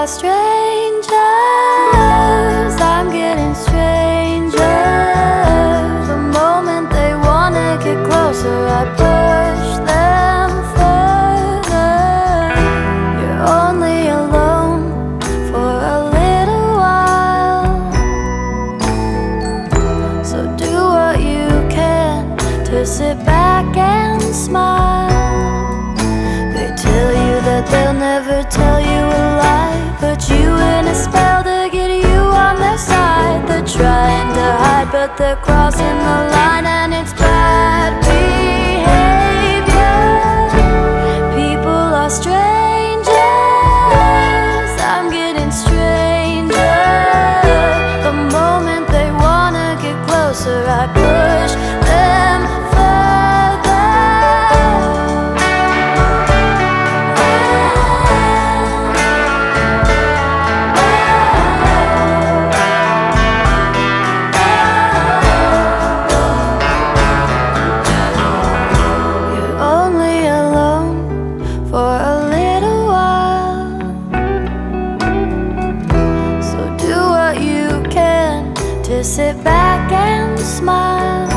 are strangers. I'm getting stranger. The moment they wanna get closer, I push them further. You're only alone for a little while, so do what you can to sit back and smile. They tell you that they'll never tell you a lie, put you in a spell to get you on their side. They're trying to hide, but they're crossing the line, and it's bad behavior. People are strangers. I'm getting stranger. The moment they wanna get closer, I push them further. You're only alone for a little while, so do what you can to sit back and smile.